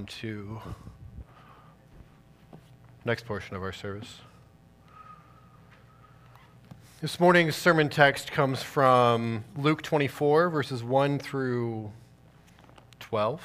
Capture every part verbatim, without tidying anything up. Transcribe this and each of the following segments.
on to next portion of our service. This morning's sermon text comes from Luke twenty-four, verses one through twelve.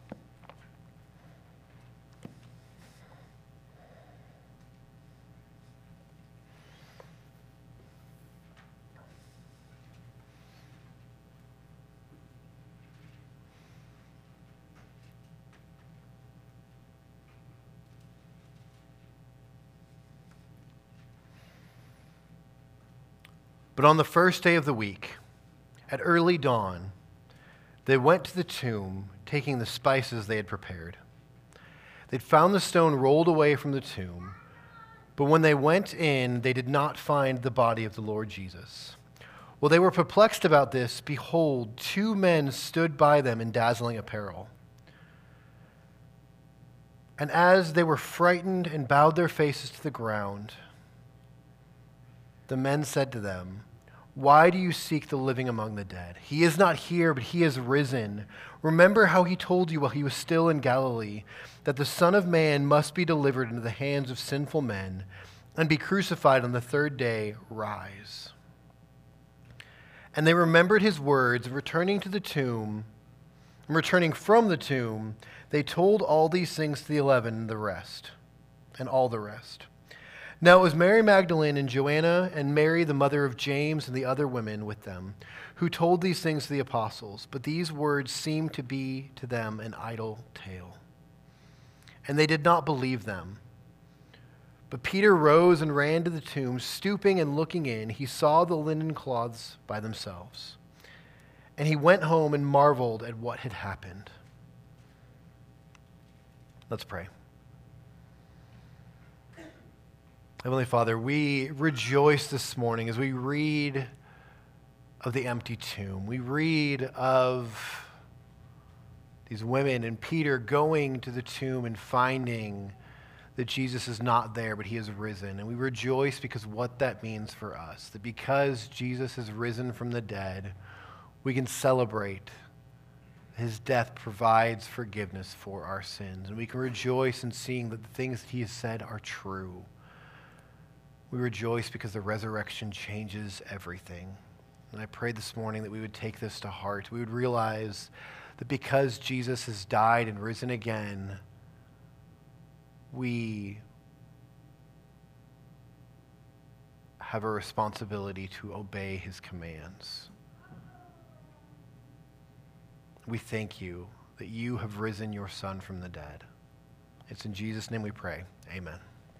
But on the first day of the week, at early dawn, they went to the tomb, taking the spices they had prepared. They'd found the stone rolled away from the tomb, but when they went in, they did not find the body of the Lord Jesus. While they were perplexed about this, behold, two men stood by them in dazzling apparel. And as they were frightened and bowed their faces to the ground, the men said to them, "Why do you seek the living among the dead? He is not here, but he has risen. Remember how he told you while he was still in Galilee, that the Son of Man must be delivered into the hands of sinful men and be crucified on the third day. Rise." And they remembered his words, and returning to the tomb, and returning from the tomb, they told all these things to the eleven and the rest, and all the rest. Now it was Mary Magdalene and Joanna and Mary, the mother of James, and the other women with them, who told these things to the apostles. But these words seemed to be to them an idle tale, and they did not believe them. But Peter rose and ran to the tomb. Stooping and looking in, he saw the linen cloths by themselves. And he went home and marveled at what had happened. Let's pray. Heavenly Father, we rejoice this morning as we read of the empty tomb. We read of these women and Peter going to the tomb and finding that Jesus is not there, but he has risen. And we rejoice because what that means for us, that because Jesus has risen from the dead, we can celebrate his death provides forgiveness for our sins. And we can rejoice in seeing that the things that he has said are true. We rejoice because the resurrection changes everything. And I pray this morning that we would take this to heart. We would realize that because Jesus has died and risen again, we have a responsibility to obey his commands. We thank you that you have risen your Son from the dead. It's in Jesus' name we pray. Amen.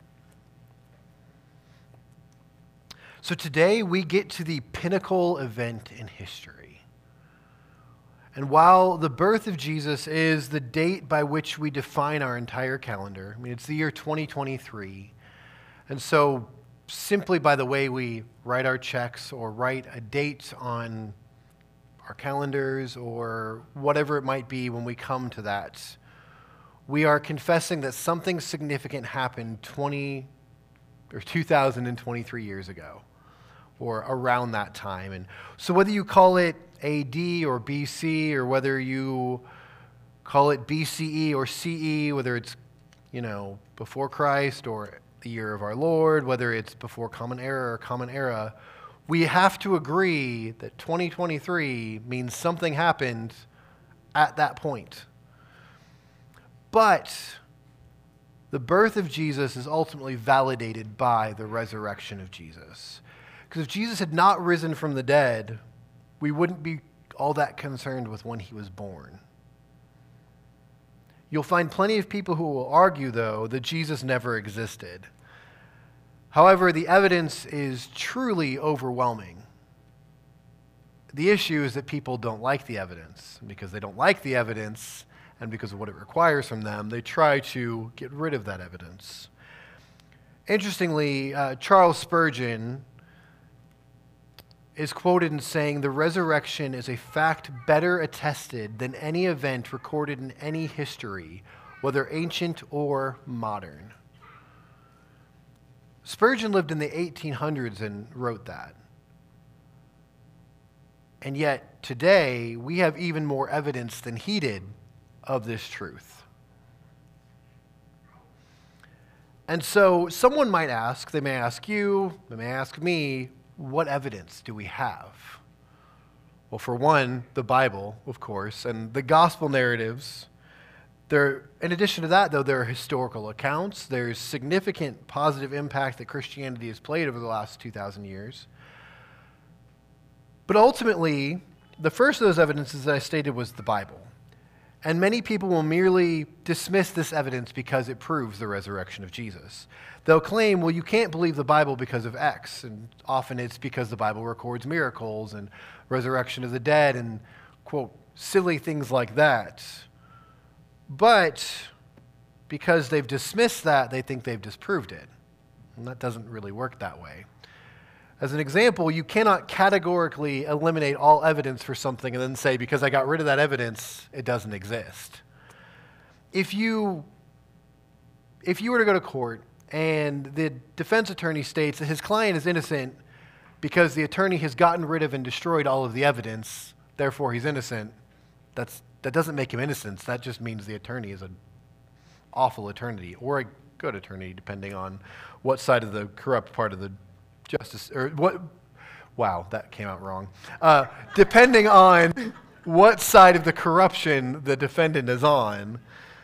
So today we get to the pinnacle event in history. And while the birth of Jesus is the date by which we define our entire calendar, I mean, it's the year twenty twenty-three. And so simply by the way we write our checks or write a date on our calendars or whatever it might be when we come to that, we are confessing that something significant happened twenty or two thousand twenty-three years ago, or around that time. And so whether you call it A D or B C, or whether you call it B C E or C E, whether it's, you know, before Christ or the year of our Lord, whether it's before Common Era or Common Era, we have to agree that twenty twenty-three means something happened at that point. But the birth of Jesus is ultimately validated by the resurrection of Jesus. Because if Jesus had not risen from the dead, we wouldn't be all that concerned with when he was born. You'll find plenty of people who will argue, though, that Jesus never existed. However, the evidence is truly overwhelming. The issue is that people don't like the evidence. And because they don't like the evidence, and because of what it requires from them, they try to get rid of that evidence. Interestingly, uh, Charles Spurgeon is quoted in saying, "The resurrection is a fact better attested than any event recorded in any history, whether ancient or modern." Spurgeon lived in the eighteen hundreds and wrote that. And yet, today, we have even more evidence than he did of this truth. And so someone might ask, they may ask you, they may ask me, what evidence do we have? Well, for one, the Bible, of course, and the gospel narratives. There, in addition to that, though, there are historical accounts. There's significant positive impact that Christianity has played over the last two thousand years. But ultimately, the first of those evidences that I stated was the Bible. And many people will merely dismiss this evidence because it proves the resurrection of Jesus. They'll claim, well, you can't believe the Bible because of X, and often it's because the Bible records miracles and resurrection of the dead and, quote, silly things like that. But because they've dismissed that, they think they've disproved it. And that doesn't really work that way. As an example, you cannot categorically eliminate all evidence for something and then say, because I got rid of that evidence, it doesn't exist. If you, if you were to go to court and the defense attorney states that his client is innocent because the attorney has gotten rid of and destroyed all of the evidence, therefore he's innocent, that's, that doesn't make him innocent. That just means the attorney is an awful attorney or a good attorney, depending on what side of the corrupt part of the justice, or what, wow, that came out wrong. Uh, depending on what side of the corruption the defendant is on.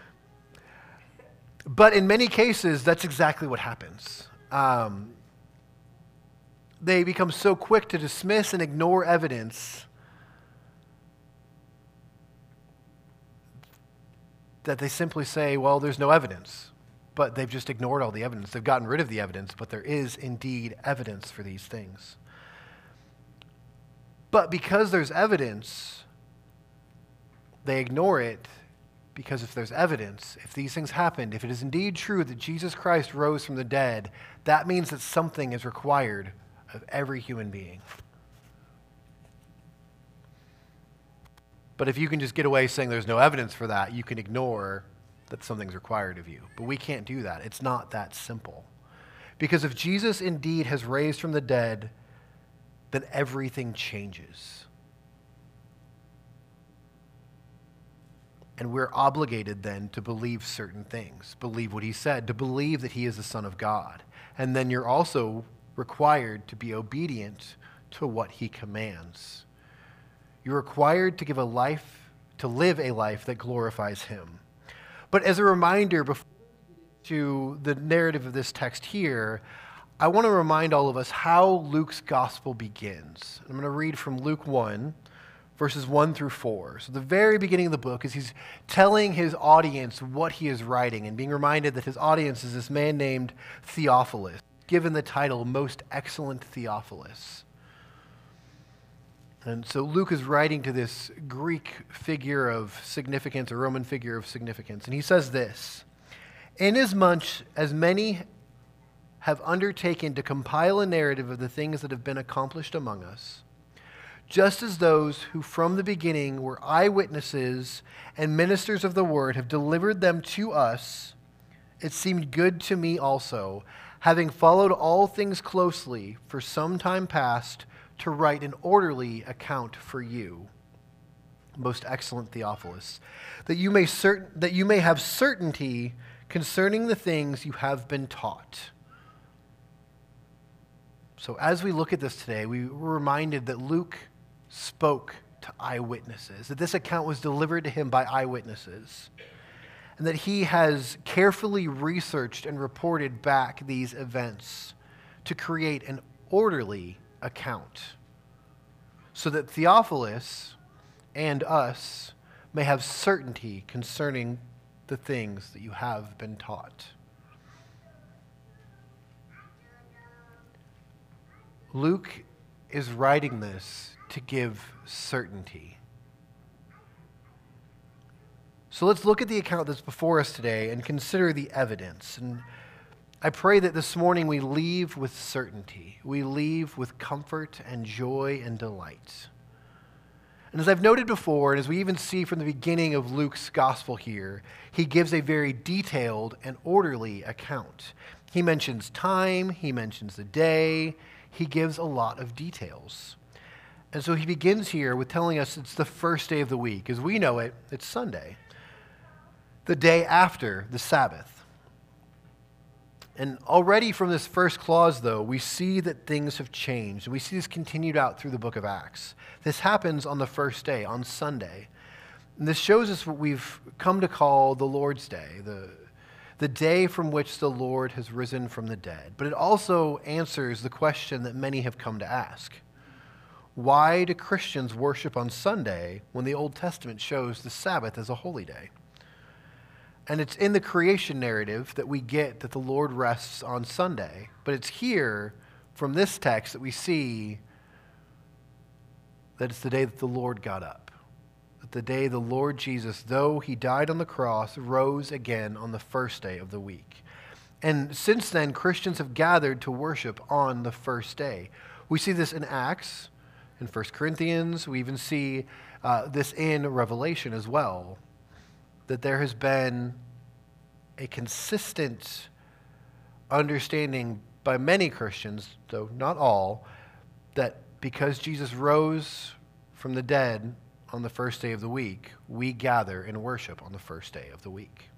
But in many cases, that's exactly what happens. Um, they become so quick to dismiss and ignore evidence that they simply say, well, there's no evidence. But they've just ignored all the evidence. They've gotten rid of the evidence, but there is indeed evidence for these things. But because there's evidence, they ignore it, because if there's evidence, if these things happened, if it is indeed true that Jesus Christ rose from the dead, that means that something is required of every human being. But if you can just get away saying there's no evidence for that, you can ignore that something's required of you. But we can't do that. It's not that simple. Because if Jesus indeed has raised from the dead, then everything changes. And we're obligated then to believe certain things, believe what he said, to believe that he is the Son of God. And then you're also required to be obedient to what he commands. You're required to give a life, to live a life that glorifies him. But as a reminder, before to the narrative of this text here, I want to remind all of us how Luke's gospel begins. I'm going to read from Luke one, verses one through four. So the very beginning of the book is he's telling his audience what he is writing and being reminded that his audience is this man named Theophilus, given the title Most Excellent Theophilus. And so Luke is writing to this Greek figure of significance, a Roman figure of significance. And he says this, "Inasmuch as many have undertaken to compile a narrative of the things that have been accomplished among us, just as those who from the beginning were eyewitnesses and ministers of the word have delivered them to us, it seemed good to me also, having followed all things closely for some time past, to write an orderly account for you, most excellent Theophilus, that you may certain that you may have certainty concerning the things you have been taught." So as we look at this today, we were reminded that Luke spoke to eyewitnesses, that this account was delivered to him by eyewitnesses, and that he has carefully researched and reported back these events to create an orderly account, so that Theophilus and us may have certainty concerning the things that you have been taught. Luke is writing this to give certainty. So let's look at the account that's before us today and consider the evidence. And I pray that this morning we leave with certainty. We leave with comfort and joy and delight. And as I've noted before, and as we even see from the beginning of Luke's gospel here, he gives a very detailed and orderly account. He mentions time, he mentions the day, he gives a lot of details. And so he begins here with telling us it's the first day of the week. As we know it, it's Sunday, the day after the Sabbath. And already from this first clause, though, we see that things have changed. We see this continued out through the book of Acts. This happens on the first day, on Sunday. And this shows us what we've come to call the Lord's Day, the, the day from which the Lord has risen from the dead. But it also answers the question that many have come to ask. Why do Christians worship on Sunday when the Old Testament shows the Sabbath as a holy day? And it's in the creation narrative that we get that the Lord rests on Sunday. But it's here, from this text, that we see that it's the day that the Lord got up. That the day the Lord Jesus, though he died on the cross, rose again on the first day of the week. And since then, Christians have gathered to worship on the first day. We see this in Acts, in First Corinthians. We even see uh, this in Revelation as well. That there has been a consistent understanding by many Christians, though not all, that because Jesus rose from the dead on the first day of the week, we gather and worship on the first day of the week.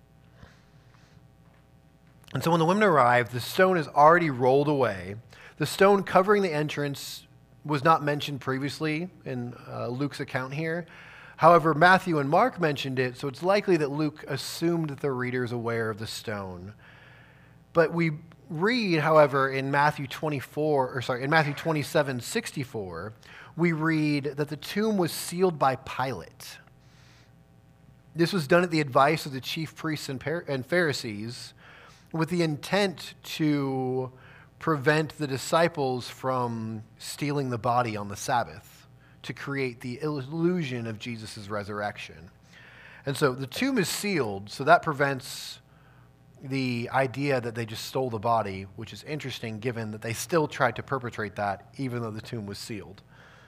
And so when the women arrived, the stone is already rolled away. The stone covering the entrance was not mentioned previously in uh, Luke's account here. However, Matthew and Mark mentioned it, so it's likely that Luke assumed that the reader is aware of the stone. But we read, however, in Matthew twenty-four, or sorry, in Matthew twenty-seven sixty-four, we read that the tomb was sealed by Pilate. This was done at the advice of the chief priests and, Par- and Pharisees, with the intent to prevent the disciples from stealing the body on the Sabbath, to create the illusion of Jesus' resurrection. And so the tomb is sealed, so that prevents the idea that they just stole the body, which is interesting given that they still tried to perpetrate that even though the tomb was sealed.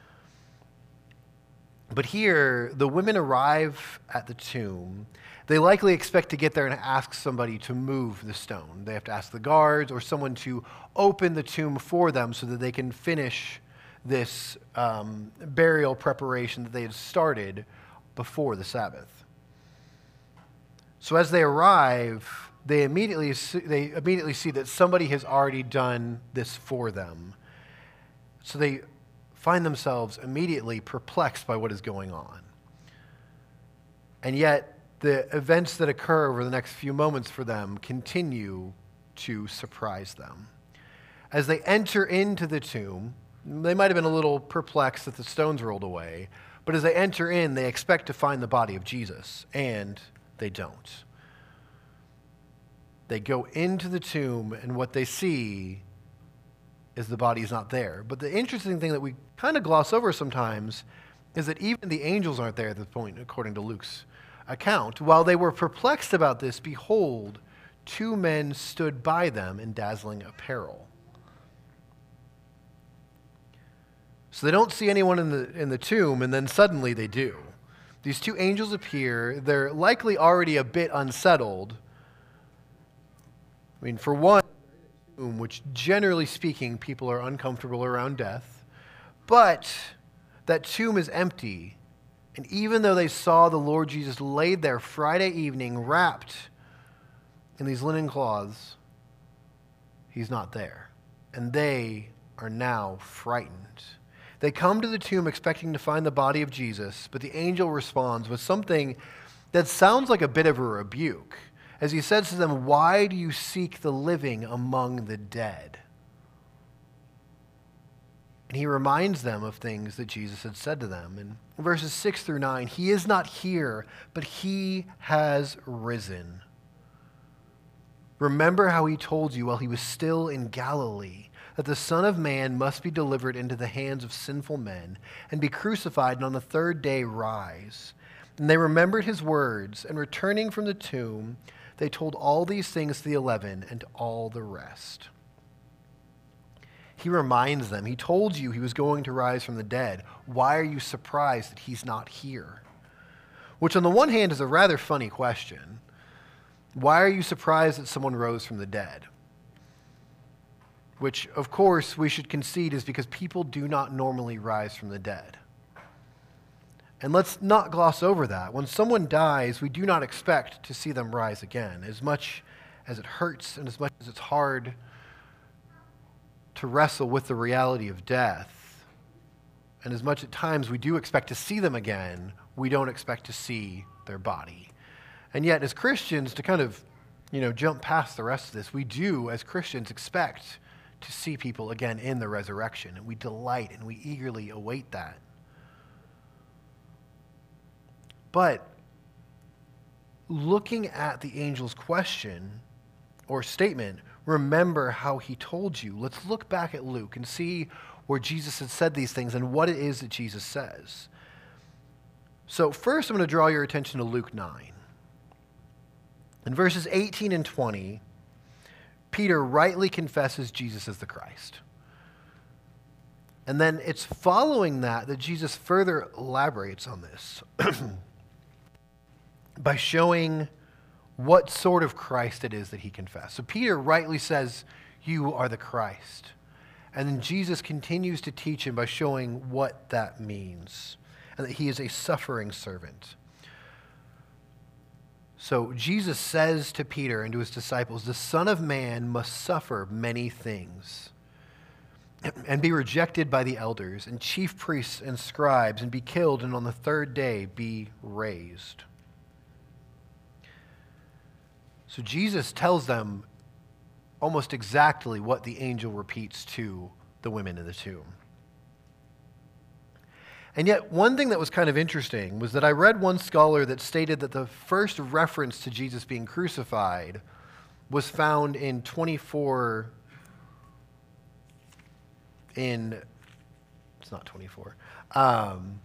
But here, the women arrive at the tomb. They likely expect to get there and ask somebody to move the stone. They have to ask the guards or someone to open the tomb for them so that they can finish this um, burial preparation that they had started before the Sabbath. So as they arrive, they immediately see, they immediately see that somebody has already done this for them. So they find themselves immediately perplexed by what is going on. And yet, the events that occur over the next few moments for them continue to surprise them. As they enter into the tomb, they might have been a little perplexed that the stones rolled away, but as they enter in, they expect to find the body of Jesus, and they don't. They go into the tomb, and what they see is the body is not there. But the interesting thing that we kind of gloss over sometimes is that even the angels aren't there at this point, according to Luke's account. While they were perplexed about this, behold, two men stood by them in dazzling apparel. So they don't see anyone in the in the tomb, and then suddenly they do. These two angels appear. They're likely already a bit unsettled. I mean, for one, tomb, which generally speaking, people are uncomfortable around death. But that tomb is empty. And even though they saw the Lord Jesus laid there Friday evening, wrapped in these linen cloths, he's not there. And they are now frightened. They come to the tomb expecting to find the body of Jesus, but the angel responds with something that sounds like a bit of a rebuke, as he says to them, "Why do you seek the living among the dead?" And he reminds them of things that Jesus had said to them. In verses six through nine, he is not here, but he has risen. Remember how he told you while he was still in Galilee that the Son of Man must be delivered into the hands of sinful men and be crucified and on the third day rise. And they remembered his words, and returning from the tomb, they told all these things to the eleven and to all the rest. He reminds them, he told you he was going to rise from the dead. Why are you surprised that he's not here? Which on the one hand is a rather funny question. Why are you surprised that someone rose from the dead? Which, of course, we should concede is because people do not normally rise from the dead. And let's not gloss over that. When someone dies, we do not expect to see them rise again. As much as it hurts and as much as it's hard to wrestle with the reality of death, and as much at times we do expect to see them again, we don't expect to see their body. And yet, as Christians, to kind of, you know, jump past the rest of this, we do, as Christians, expect to see people again in the resurrection, and we delight and we eagerly await that. But looking at the angel's question or statement, remember how he told you. Let's look back at Luke and see where Jesus had said these things and what it is that Jesus says. So first, I'm going to draw your attention to Luke nine. In verses eighteen and twenty, Peter rightly confesses Jesus as the Christ. And then it's following that that Jesus further elaborates on this by showing what sort of Christ it is that he confessed. So Peter rightly says, "You are the Christ." And then Jesus continues to teach him by showing what that means, and that he is a suffering servant. So Jesus says to Peter and to his disciples, "The Son of Man must suffer many things and be rejected by the elders and chief priests and scribes and be killed, and on the third day be raised." So Jesus tells them almost exactly what the angel repeats to the women in the tomb. And yet, one thing that was kind of interesting was that I read one scholar that stated that the first reference to Jesus being crucified was found in twenty-four, in, it's not twenty-four, um,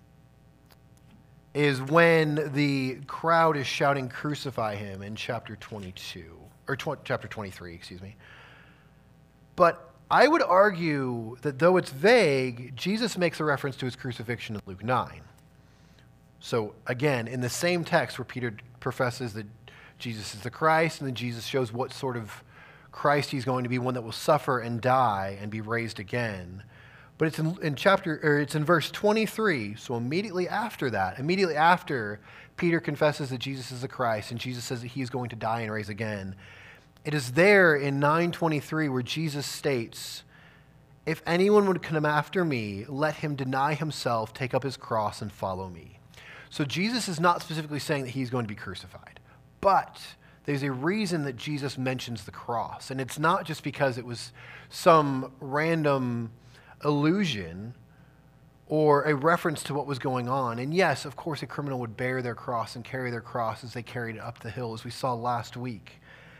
is when the crowd is shouting, "Crucify him," in chapter twenty-two, or tw- chapter twenty-three, excuse me. But I would argue that though it's vague, Jesus makes a reference to his crucifixion in Luke nine. So again, in the same text where Peter professes that Jesus is the Christ, and then Jesus shows what sort of Christ he's going to be, one that will suffer and die and be raised again. But it's in, in chapter, or it's in verse twenty-three. So immediately after that, immediately after Peter confesses that Jesus is the Christ, and Jesus says that he is going to die and raise again, it is there in nine twenty-three where Jesus states, "If anyone would come after me, let him deny himself, take up his cross, and follow me." So Jesus is not specifically saying that he's going to be crucified, but there's a reason that Jesus mentions the cross. And it's not just because it was some random allusion or a reference to what was going on. And yes, of course, a criminal would bear their cross and carry their cross as they carried it up the hill, as we saw last week.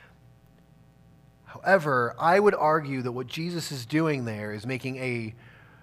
However, I would argue that what Jesus is doing there is making a,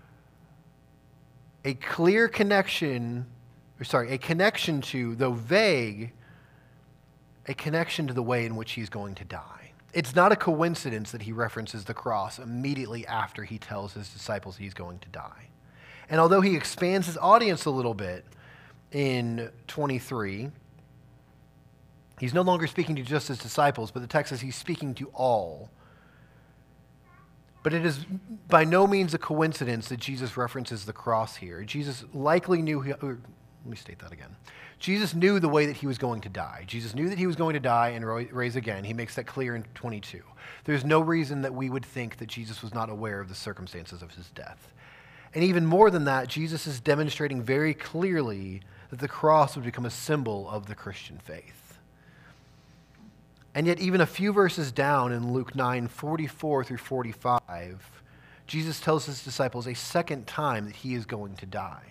a clear connection, or sorry, a connection to, though vague, a connection to the way in which he's going to die. It's not a coincidence that he references the cross immediately after he tells his disciples he's going to die. And although he expands his audience a little bit in twenty-three, he's no longer speaking to just his disciples, but the text says he's speaking to all. But it is by no means a coincidence that Jesus references the cross here. Jesus likely knew, he, or, let me state that again. Jesus knew the way that he was going to die. Jesus knew that he was going to die and raise again. He makes that clear in twenty-two. There's no reason that we would think that Jesus was not aware of the circumstances of his death. And even more than that, Jesus is demonstrating very clearly that the cross would become a symbol of the Christian faith. And yet, even a few verses down in Luke nine, forty-four through forty-five, Jesus tells his disciples a second time that he is going to die.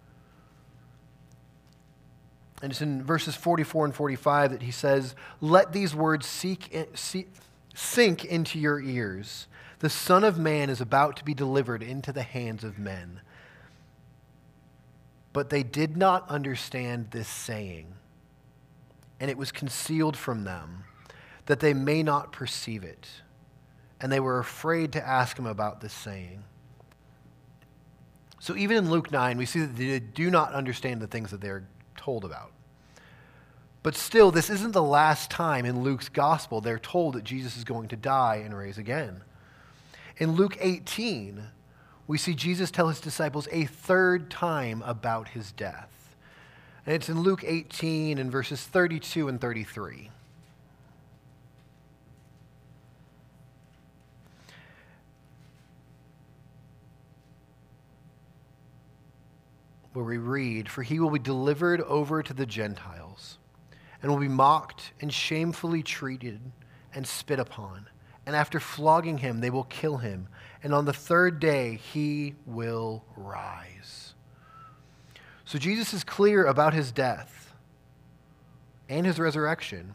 And it's in verses forty-four and forty-five that he says, "Let these words seek, seek, sink into your ears. The Son of Man is about to be delivered into the hands of men." But they did not understand this saying, and it was concealed from them, that they may not perceive it. And they were afraid to ask him about this saying. So even in Luke nine, we see that they do not understand the things that they're told about. But still, this isn't the last time in Luke's gospel they're told that Jesus is going to die and raise again. In Luke eighteen, we see Jesus tell his disciples a third time about his death. And it's in Luke eighteen in verses thirty-two and thirty-three. where we read, "For he will be delivered over to the Gentiles, and will be mocked and shamefully treated and spit upon. And after flogging him, they will kill him. And on the third day, he will rise." So Jesus is clear about his death and his resurrection.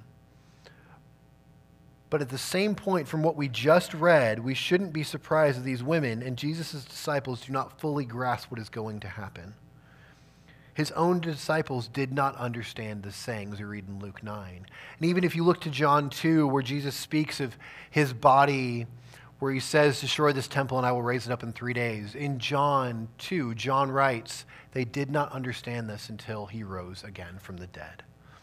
But at the same point, from what we just read, we shouldn't be surprised that these women and Jesus' disciples do not fully grasp what is going to happen. His own disciples did not understand this saying, as we read in Luke nine. And even if you look to John two, where Jesus speaks of his body, where he says, "Destroy this temple and I will raise it up in three days." In John two, John writes, they did not understand this until he rose again from the dead.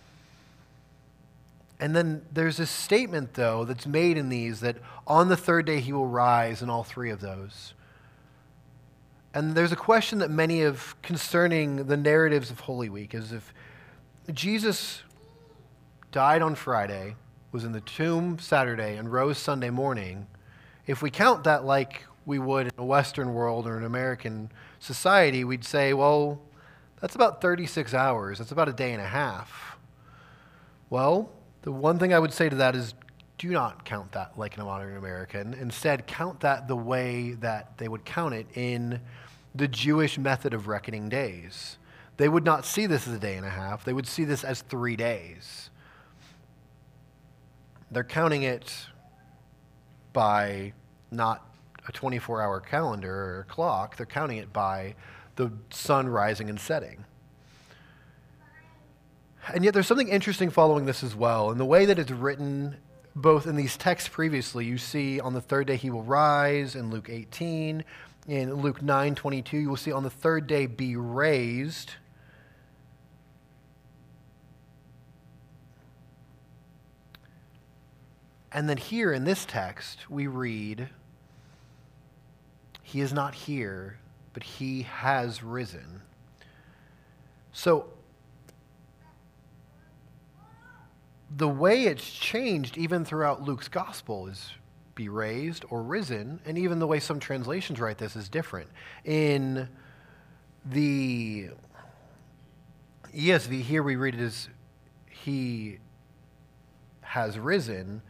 And then there's this statement, though, that's made in these that on the third day he will rise in all three of those. And there's a question that many have concerning the narratives of Holy Week, is if Jesus died on Friday, was in the tomb Saturday, and rose Sunday morning, if we count that like we would in a Western world or an American society, we'd say, well, that's about thirty-six hours. That's about a day and a half. Well, the one thing I would say to that is, do not count that like a modern American. Instead, count that the way that they would count it in the Jewish method of reckoning days. They would not see this as a day and a half. They would see this as three days. They're counting it by not a twenty-four hour calendar or clock. They're counting it by the sun rising and setting. And yet there's something interesting following this as well. In the way that it's written, both in these texts previously, you see on the third day he will rise in Luke eighteen. In Luke nine twenty-two, you will see on the third day be raised. And then here in this text, we read, he is not here, but he has risen. So the way it's changed even throughout Luke's gospel is be raised or risen, and even the way some translations write this is different. In the E S V, here we read it as he has risen.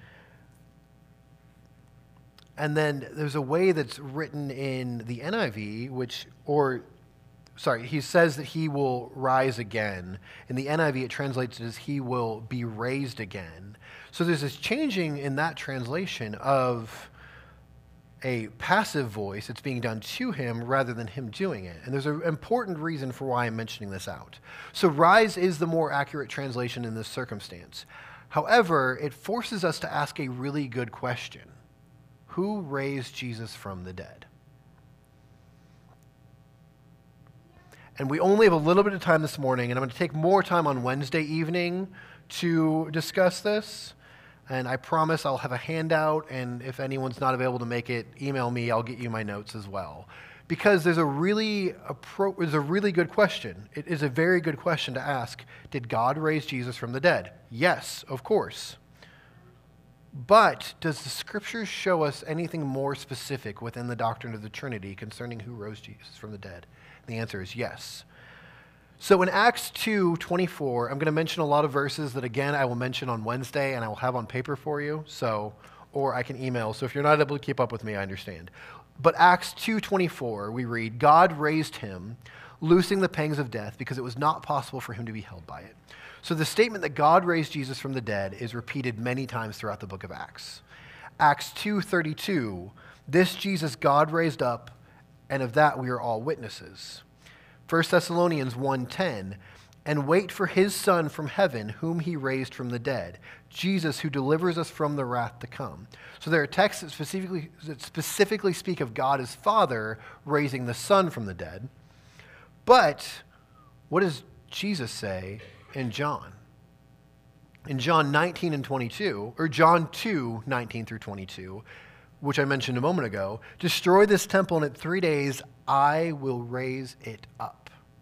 And then there's a way that's written in the N I V, which, or, sorry, he says that he will rise again. In the N I V, it translates it as he will be raised again. So there's this changing in that translation of a passive voice that's being done to him rather than him doing it. And there's an important reason for why I'm mentioning this out. So rise is the more accurate translation in this circumstance. However, it forces us to ask a really good question. Who raised Jesus from the dead? And we only have a little bit of time this morning, and I'm going to take more time on Wednesday evening to discuss this. And I promise I'll have a handout, and if anyone's not available to make it, email me. I'll get you my notes as well. Because there's a really, appro- there's a really good question. It is a very good question to ask. Did God raise Jesus from the dead? Yes, of course. But does the Scriptures show us anything more specific within the doctrine of the Trinity concerning who rose Jesus from the dead? The answer is yes. So in Acts two twenty-four, I'm going to mention a lot of verses that, again, I will mention on Wednesday and I will have on paper for you, so, or I can email. So if you're not able to keep up with me, I understand. But Acts two twenty-four, we read, God raised him, loosing the pangs of death, because it was not possible for him to be held by it. So the statement that God raised Jesus from the dead is repeated many times throughout the book of Acts. Acts two thirty-two, this Jesus God raised up, and of that we are all witnesses. First Thessalonians one ten, and wait for his Son from heaven, whom he raised from the dead, Jesus who delivers us from the wrath to come. So there are texts that specifically, that specifically speak of God as Father raising the Son from the dead. But what does Jesus say in John? In John nineteen and twenty-two, or John two nineteen through twenty-two, which I mentioned a moment ago, destroy this temple and in three days I will raise it up.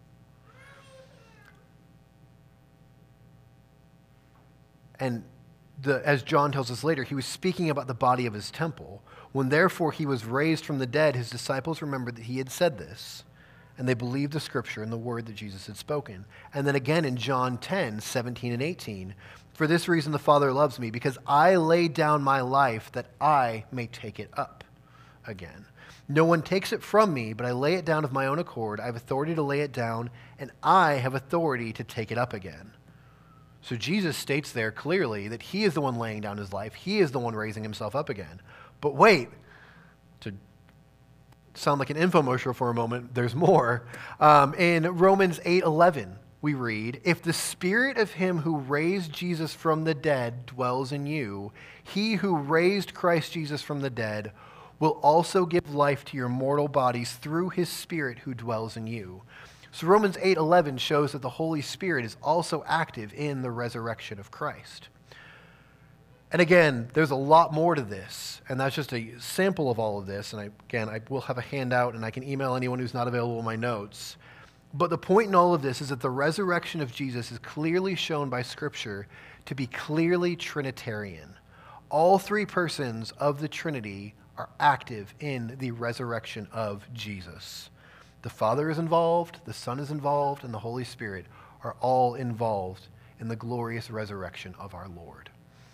And the, as John tells us later, he was speaking about the body of his temple. When therefore he was raised from the dead, his disciples remembered that he had said this. and they believed the scripture and the word that Jesus had spoken. And then again in John ten, seventeen and eighteen, for this reason the Father loves me, because I laid down my life that I may take it up again. No one takes it from me, but I lay it down of my own accord. I have authority to lay it down, and I have authority to take it up again. So Jesus states there clearly that he is the one laying down his life. He is the one raising himself up again. But wait, to sound like an infomercial for a moment, there's more. Um, in Romans eight eleven, we read, if the spirit of him who raised Jesus from the dead dwells in you, he who raised Christ Jesus from the dead will also give life to your mortal bodies through his spirit who dwells in you. So Romans eight eleven shows that the Holy Spirit is also active in the resurrection of Christ. And again, there's a lot more to this, and that's just a sample of all of this. And I, again, I will have a handout, and I can email anyone who's not available in my notes. But the point in all of this is that the resurrection of Jesus is clearly shown by Scripture to be clearly Trinitarian. All three persons of the Trinity are active in the resurrection of Jesus. The Father is involved, the Son is involved, and the Holy Spirit are all involved in the glorious resurrection of our Lord.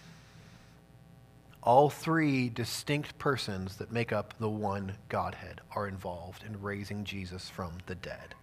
All three distinct persons that make up the one Godhead are involved in raising Jesus from the dead.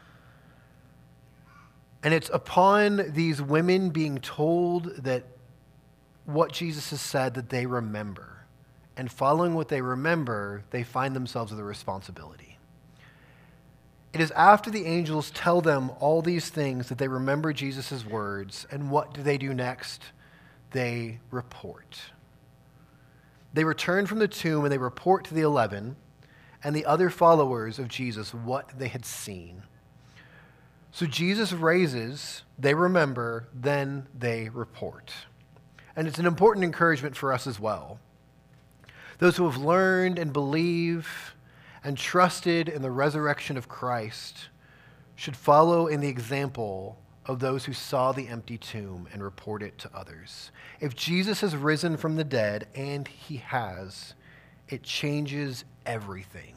And it's upon these women being told that what Jesus has said that they remember. And following what they remember, they find themselves with a responsibility. It is after the angels tell them all these things that they remember Jesus' words. And what do they do next? They report. They return from the tomb and they report to the eleven and the other followers of Jesus what they had seen. So Jesus raises, they remember, then they report. And it's an important encouragement for us as well. Those who have learned and believe and trusted in the resurrection of Christ should follow in the example of those who saw the empty tomb and report it to others. If Jesus has risen from the dead, and he has, it changes everything.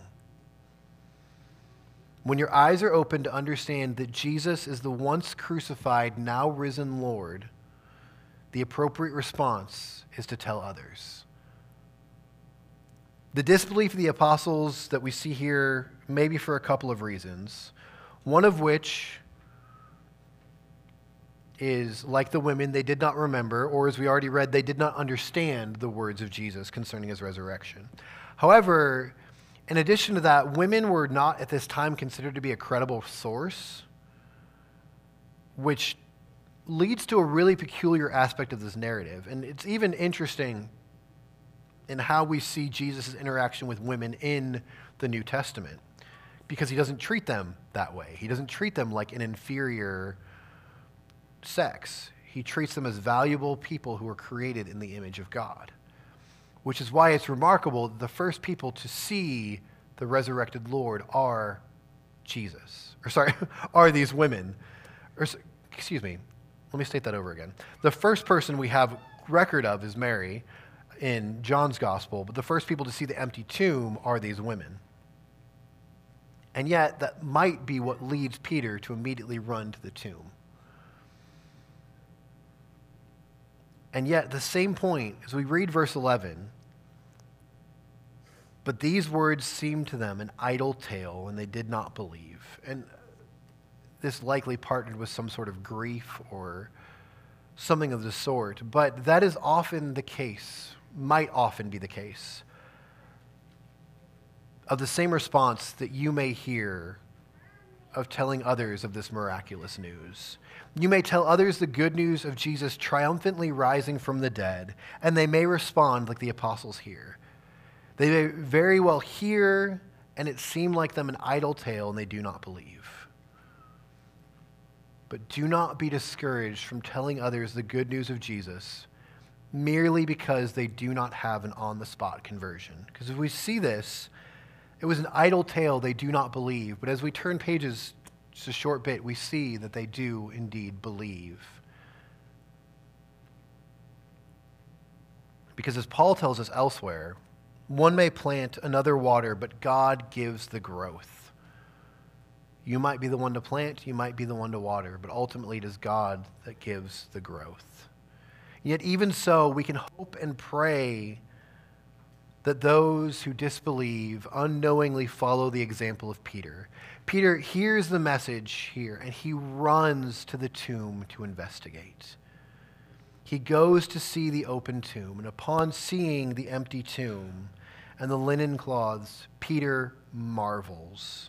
When your eyes are open to understand that Jesus is the once crucified, now risen Lord, the appropriate response is to tell others. The disbelief of the apostles that we see here may be for a couple of reasons, one of which is, like the women, they did not remember, or as we already read, they did not understand the words of Jesus concerning his resurrection. However, in addition to that, women were not at this time considered to be a credible source, which leads to a really peculiar aspect of this narrative. And it's even interesting in how we see Jesus' interaction with women in the New Testament, because he doesn't treat them that way. He doesn't treat them like an inferior sex. He treats them as valuable people who are created in the image of God, which is why it's remarkable that the first people to see the resurrected Lord are Jesus, or sorry, are these women. Or, excuse me, let me state that over again. The first person we have record of is Mary in John's gospel, but the first people to see the empty tomb are these women. And yet, that might be what leads Peter to immediately run to the tomb. And yet, at the same point, as we read verse eleven, but these words seemed to them an idle tale, and they did not believe. And this likely partnered with some sort of grief or something of the sort. But that is often the case, might often be the case, of the same response that you may hear of telling others of this miraculous news. You may tell others the good news of Jesus triumphantly rising from the dead, and they may respond like the apostles here. They may very well hear, and it seem like them an idle tale, and they do not believe. But do not be discouraged from telling others the good news of Jesus merely because they do not have an on-the-spot conversion. Because if we see this, it was an idle tale, they do not believe. But as we turn pages just a short bit, we see that they do indeed believe. Because as Paul tells us elsewhere, one may plant, another water, but God gives the growth. You might be the one to plant, you might be the one to water, but ultimately it is God that gives the growth. Yet even so, we can hope and pray that those who disbelieve unknowingly follow the example of Peter. Peter hears the message here, and he runs to the tomb to investigate. He goes to see the open tomb, and upon seeing the empty tomb and the linen cloths, Peter marvels.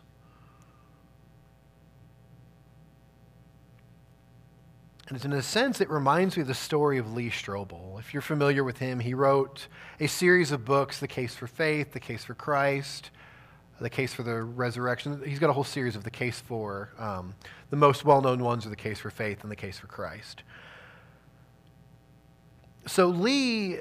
And in a sense, it reminds me of the story of Lee Strobel. If you're familiar with him, he wrote a series of books, The Case for Faith, The Case for Christ, The Case for the Resurrection. He's got a whole series of The Case for. Um, the most well-known ones are The Case for Faith and The Case for Christ. So Lee,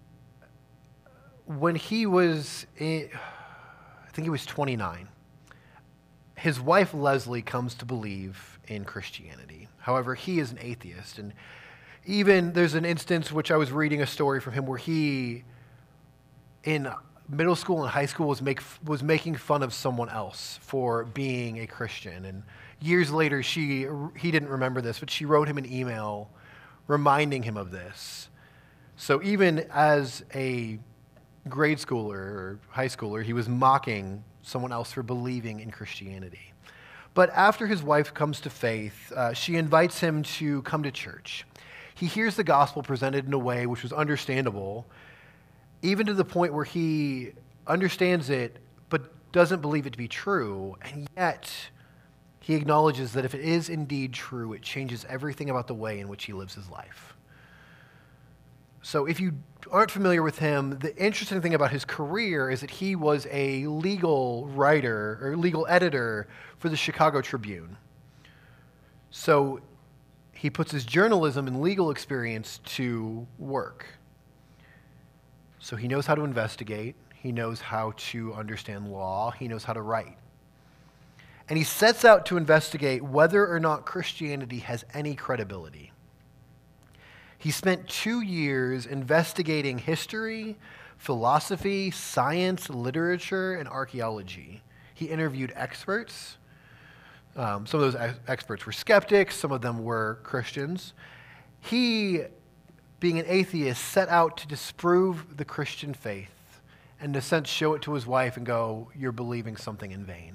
when he was, in, I think he was twenty-nine, his wife Leslie comes to believe in Christianity. However, he is an atheist. And even there's an instance which I was reading a story from him where he, in middle school and high school, was, make, was making fun of someone else for being a Christian. And years later, she he didn't remember this, but she wrote him an email reminding him of this. So even as a grade schooler or high schooler, he was mocking someone else for believing in Christianity. But after his wife comes to faith, uh, she invites him to come to church. He hears the gospel presented in a way which was understandable, even to the point where he understands it but doesn't believe it to be true, and yet he acknowledges that if it is indeed true, it changes everything about the way in which he lives his life. So if you aren't familiar with him, the interesting thing about his career is that he was a legal writer or legal editor for the Chicago Tribune. So he puts his journalism and legal experience to work. So he knows how to investigate. He knows how to understand law. He knows how to write. And he sets out to investigate whether or not Christianity has any credibility. He spent two years investigating history, philosophy, science, literature, and archaeology. He interviewed experts. Um, some of those ex- experts were skeptics. Some of them were Christians. He, being an atheist, set out to disprove the Christian faith and, in a sense, show it to his wife and go, "You're believing something in vain."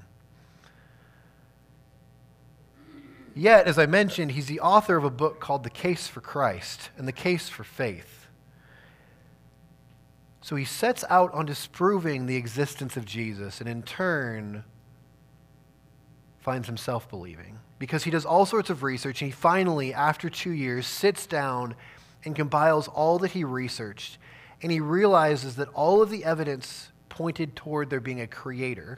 Yet, as I mentioned, he's the author of a book called The Case for Christ and The Case for Faith. So he sets out on disproving the existence of Jesus and in turn finds himself believing because he does all sorts of research and he finally, after two years, sits down and compiles all that he researched, and he realizes that all of the evidence pointed toward there being a creator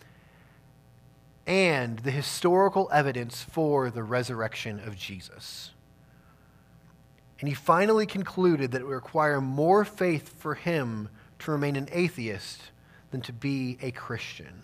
and the historical evidence for the resurrection of Jesus. And he finally concluded that it would require more faith for him to remain an atheist than to be a Christian.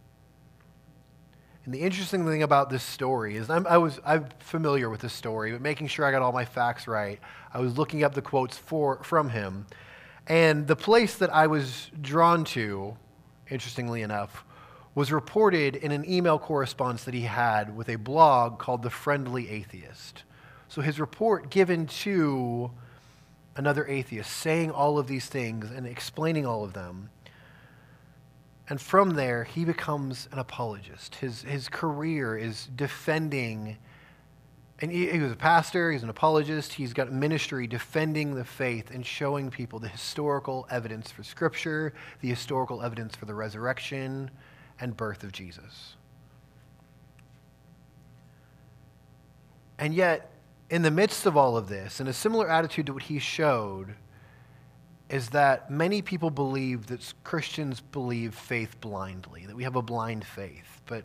And the interesting thing about this story is I'm, I was, I'm familiar with this story, but making sure I got all my facts right, I was looking up the quotes for, from him. And the place that I was drawn to, interestingly enough, was reported in an email correspondence that he had with a blog called The Friendly Atheist. So his report given to another atheist, saying all of these things and explaining all of them. And from there, he becomes an apologist. His, his career is defending, and he, he was a pastor, he's an apologist, he's got ministry defending the faith and showing people the historical evidence for Scripture, the historical evidence for the resurrection and birth of Jesus. And yet, in the midst of all of this, and a similar attitude to what he showed, is that many people believe that Christians believe faith blindly, that we have a blind faith. But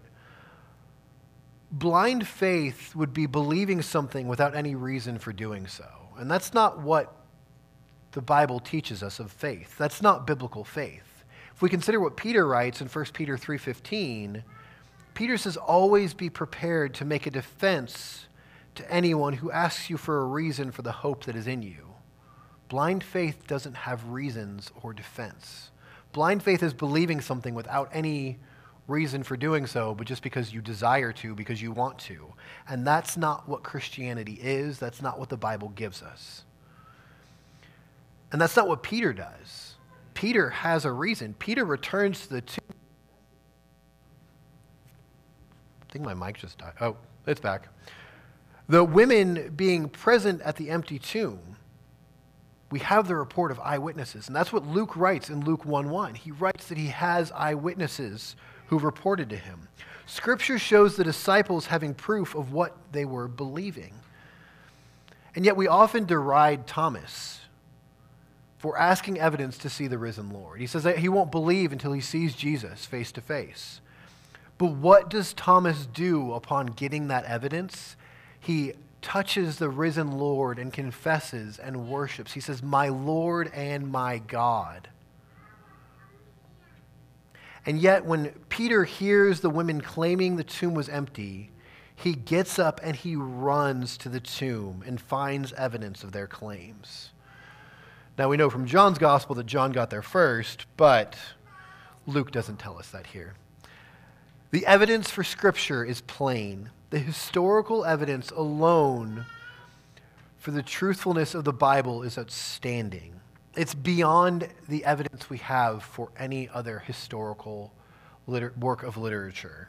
blind faith would be believing something without any reason for doing so. And that's not what the Bible teaches us of faith. That's not biblical faith. If we consider what Peter writes in First Peter three fifteen, Peter says, "Always be prepared to make a defense to anyone who asks you for a reason for the hope that is in you." Blind faith doesn't have reasons or defense. Blind faith is believing something without any reason for doing so, but just because you desire to, because you want to. And that's not what Christianity is. That's not what the Bible gives us. And that's not what Peter does. Peter has a reason. Peter returns to the tomb. I think my mic just died. Oh, it's back. The women being present at the empty tomb, we have the report of eyewitnesses. And that's what Luke writes in Luke one one. He writes that he has eyewitnesses who reported to him. Scripture shows the disciples having proof of what they were believing. And yet we often deride Thomas for asking evidence to see the risen Lord. He says that he won't believe until he sees Jesus face to face. But what does Thomas do upon getting that evidence? He touches the risen Lord and confesses and worships. He says, "My Lord and my God." And yet when Peter hears the women claiming the tomb was empty, he gets up and he runs to the tomb and finds evidence of their claims. Now we know from John's gospel that John got there first, but Luke doesn't tell us that here. The evidence for Scripture is plain. The historical evidence alone for the truthfulness of the Bible is outstanding. It's beyond the evidence we have for any other historical liter- work of literature.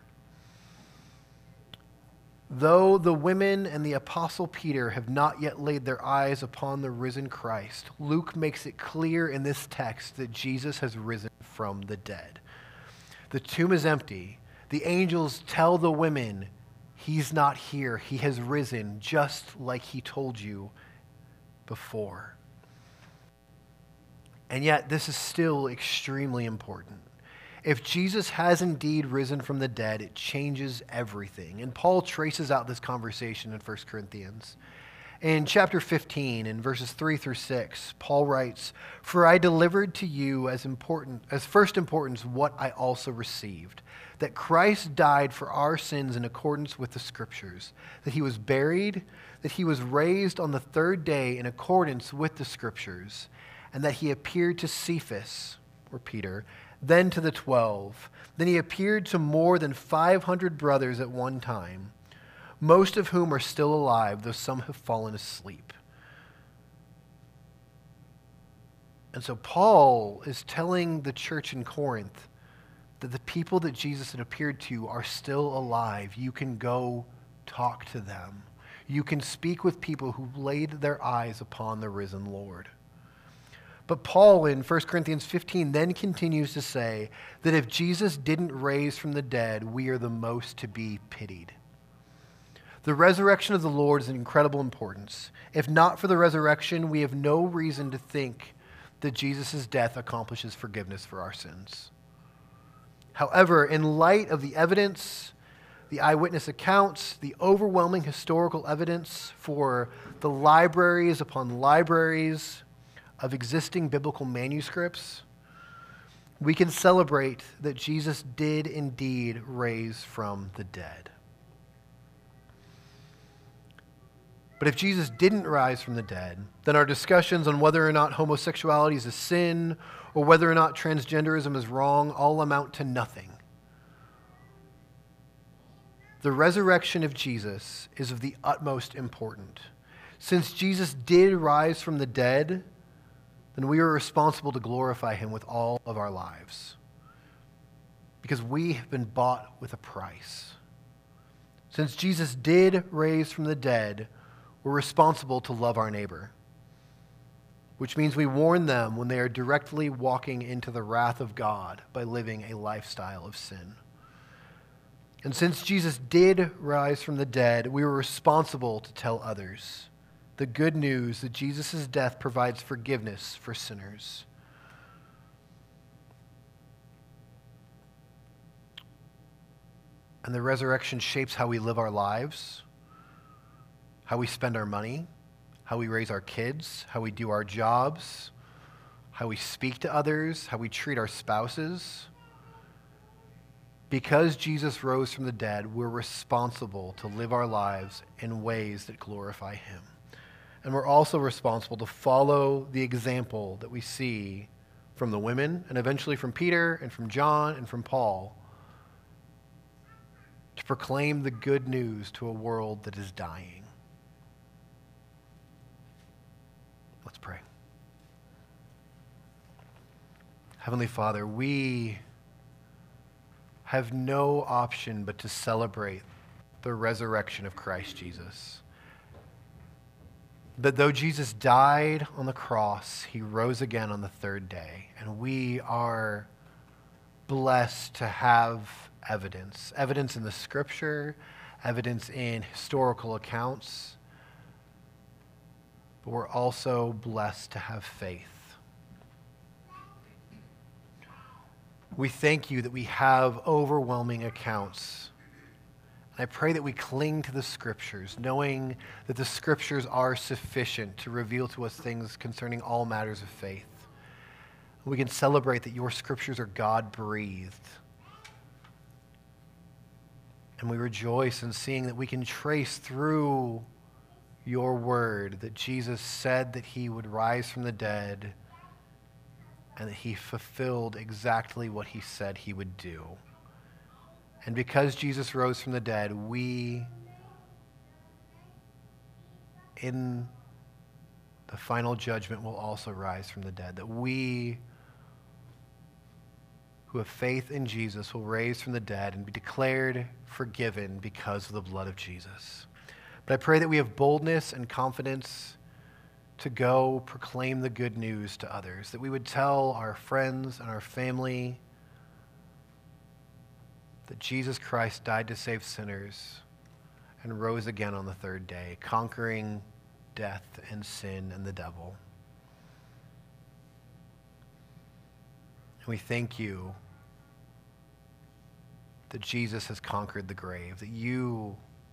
Though the women and the Apostle Peter have not yet laid their eyes upon the risen Christ, Luke makes it clear in this text that Jesus has risen from the dead. The tomb is empty. The angels tell the women, "He's not here. He has risen, just like he told you before." And yet, this is still extremely important. If Jesus has indeed risen from the dead, it changes everything. And Paul traces out this conversation in First Corinthians. In chapter fifteen, in verses three through six, Paul writes, "For I delivered to you as important, as first importance what I also received, that Christ died for our sins in accordance with the Scriptures, that he was buried, that he was raised on the third day in accordance with the Scriptures, and that he appeared to Cephas," or Peter, "then to the twelve. Then he appeared to more than five hundred brothers at one time, most of whom are still alive, though some have fallen asleep." And so Paul is telling the church in Corinth that the people that Jesus had appeared to are still alive. You can go talk to them. You can speak with people who laid their eyes upon the risen Lord. But Paul in First Corinthians fifteen then continues to say that if Jesus didn't raise from the dead, we are the most to be pitied. The resurrection of the Lord is an incredible importance. If not for the resurrection, we have no reason to think that Jesus' death accomplishes forgiveness for our sins. However, in light of the evidence, the eyewitness accounts, the overwhelming historical evidence for the libraries upon libraries of existing biblical manuscripts, we can celebrate that Jesus did indeed raise from the dead. But if Jesus didn't rise from the dead, then our discussions on whether or not homosexuality is a sin or whether or not transgenderism is wrong all amount to nothing. The resurrection of Jesus is of the utmost importance. Since Jesus did rise from the dead, then we are responsible to glorify him with all of our lives, because we have been bought with a price. Since Jesus did raise from the dead, we're responsible to love our neighbor, which means we warn them when they are directly walking into the wrath of God by living a lifestyle of sin. And since Jesus did rise from the dead, we were responsible to tell others the good news that Jesus' death provides forgiveness for sinners. And the resurrection shapes how we live our lives, how we spend our money, how we raise our kids, how we do our jobs, how we speak to others, how we treat our spouses. Because Jesus rose from the dead, we're responsible to live our lives in ways that glorify him. And we're also responsible to follow the example that we see from the women and eventually from Peter and from John and from Paul to proclaim the good news to a world that is dying. Let's pray. Heavenly Father, we have no option but to celebrate the resurrection of Christ Jesus. That though Jesus died on the cross, he rose again on the third day, and we are blessed to have evidence. Evidence in the scripture, evidence in historical accounts, but we're also blessed to have faith. We thank you that we have overwhelming accounts. And I pray that we cling to the scriptures, knowing that the scriptures are sufficient to reveal to us things concerning all matters of faith. We can celebrate that your scriptures are God-breathed. And we rejoice in seeing that we can trace through your word that Jesus said that he would rise from the dead and that he fulfilled exactly what he said he would do. And because Jesus rose from the dead, we, in the final judgment, will also rise from the dead. That we, who have faith in Jesus, will rise from the dead and be declared forgiven because of the blood of Jesus. But I pray that we have boldness and confidence to go proclaim the good news to others, that we would tell our friends and our family that Jesus Christ died to save sinners and rose again on the third day, conquering death and sin and the devil. And we thank you that Jesus has conquered the grave, that you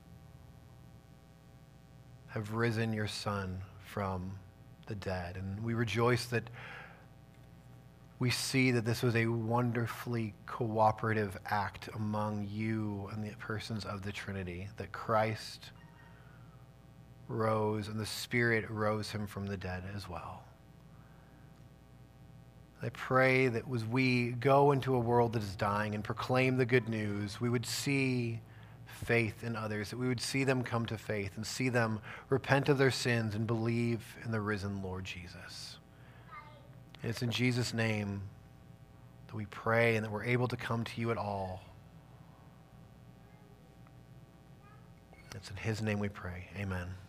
have risen your Son from the dead. And we rejoice that we see that this was a wonderfully cooperative act among you and the persons of the Trinity, that Christ rose and the Spirit rose him from the dead as well. I pray that as we go into a world that is dying and proclaim the good news, we would see faith in others, that we would see them come to faith and see them repent of their sins and believe in the risen Lord Jesus. And it's in Jesus' name that we pray and that we're able to come to you at all. It's in his name we pray. Amen.